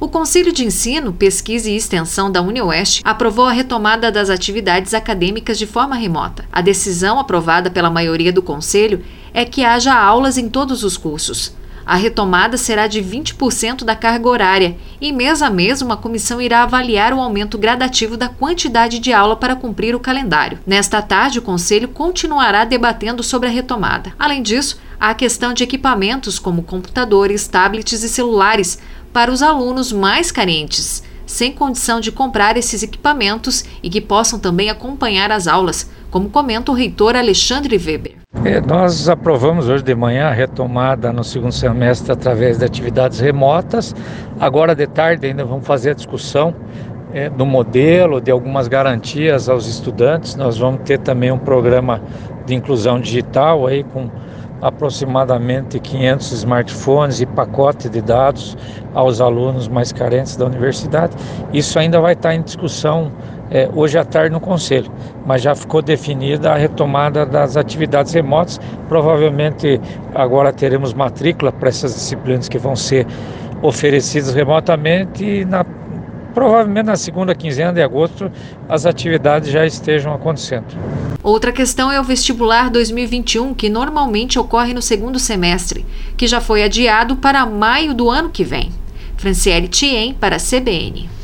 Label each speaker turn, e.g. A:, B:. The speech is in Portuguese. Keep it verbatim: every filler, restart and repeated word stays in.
A: O Conselho de Ensino, Pesquisa e Extensão da UniOeste aprovou a retomada das atividades acadêmicas de forma remota. A decisão, aprovada pela maioria do Conselho, é que haja aulas em todos os cursos. A retomada será de vinte por cento da carga horária e, mês a mês, uma comissão irá avaliar o aumento gradativo da quantidade de aula para cumprir o calendário. Nesta tarde, o Conselho continuará debatendo sobre a retomada. Além disso, há a questão de equipamentos como computadores, tablets e celulares para os alunos mais carentes, sem condição de comprar esses equipamentos e que possam também acompanhar as aulas, como comenta o reitor Alexandre Weber.
B: É, nós aprovamos hoje de manhã a retomada no segundo semestre através de atividades remotas. Agora de tarde ainda vamos fazer a discussão é, do modelo, de algumas garantias aos estudantes. Nós vamos ter também um programa de inclusão digital aí com aproximadamente quinhentos smartphones e pacote de dados aos alunos mais carentes da universidade. Isso ainda vai estar em discussão é, hoje à tarde no Conselho, mas já ficou definida a retomada das atividades remotas. Provavelmente agora teremos matrícula para essas disciplinas que vão ser oferecidas remotamente e na provavelmente na segunda quinzena de agosto as atividades já estejam acontecendo.
A: Outra questão é o vestibular dois mil e vinte e um, que normalmente ocorre no segundo semestre, que já foi adiado para maio do ano que vem. Franciele Thiem para a C B N.